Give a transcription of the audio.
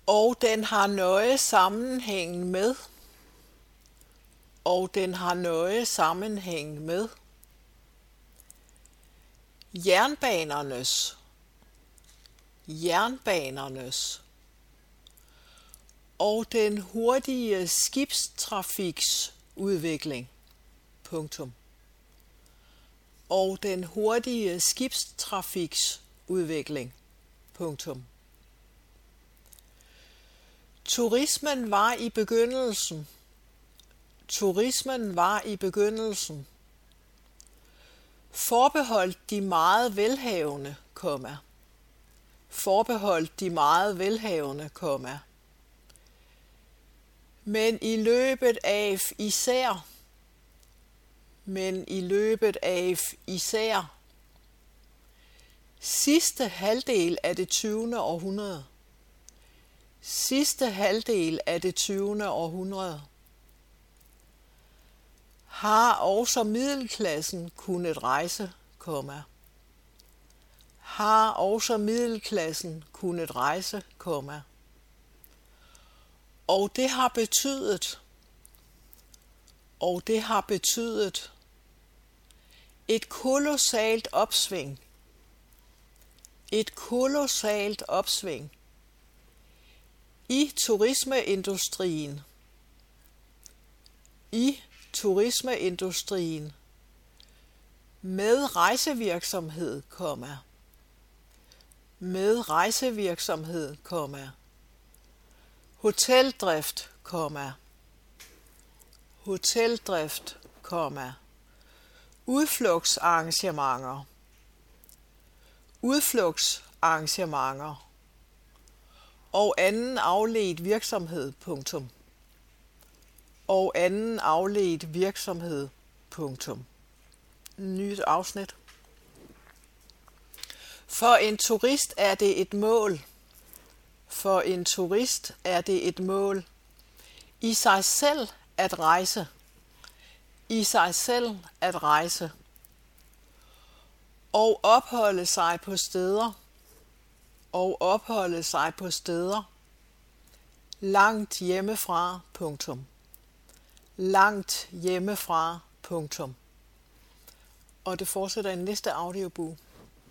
Og den har nøje sammenhæng med. Og den har nøje sammenhæng med. Jernbanernes. Og den hurtige skibstrafiks udvikling. Punktum. Og den hurtige skibstrafiks udvikling. Punktum. Turismen var i begyndelsen. Forbeholdt de meget velhavende, men i løbet af især sidste halvdel af det 20. århundrede har også middelklassen kunnet rejse, og det har betydet et kolossalt opsving i turismeindustrien med rejsevirksomhed, hoteldrift, udflugtsarrangementer og anden afledt virksomhed, Nyt afsnit. For en turist er det et mål i sig selv at rejse og opholde sig på steder langt hjemmefra. Og det fortsætter i næste audiobog.